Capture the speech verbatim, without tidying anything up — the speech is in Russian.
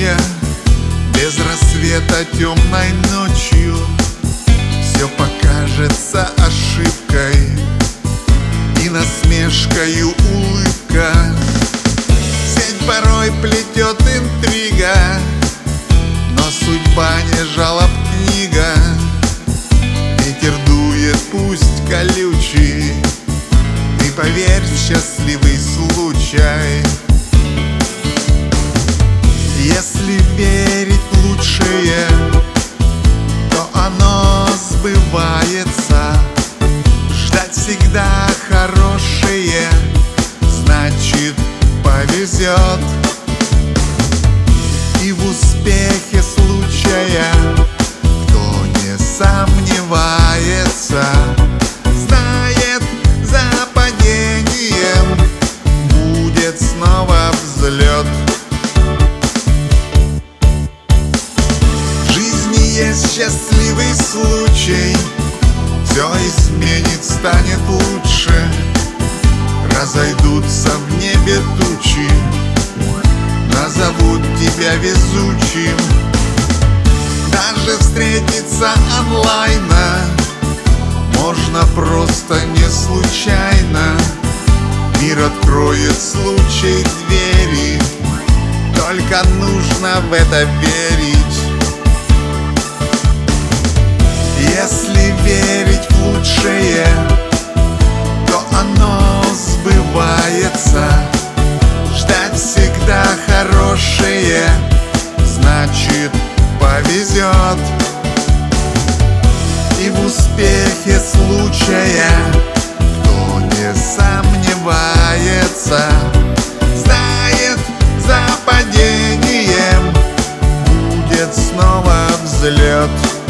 молния, без рассвета темной ночью все покажется ошибкой и насмешкою улыбка. Сеть порой плетет интрига, но судьба не жалоб книга. Ветер дует, пусть колючий, ты поверь в счастливый случай. Если верить в лучшее, то оно сбывается. Ждать всегда хорошее, значит повезет. И в успехе случая кто не сомневается, знает, за падением будет снова взлет. В жизни есть счастливый случай, все изменит, станет лучше. Разойдутся в небе тучи, назовут тебя везучим. Даже встретиться онлайна можно просто не случайно. Мир откроет случай двери, только нужно в это верить. Если верить в лучшее, то оно сбывается. Ждать всегда хорошее, значит повезет. И в успехе случая кто не сомневается, знает, за падением будет снова взлет.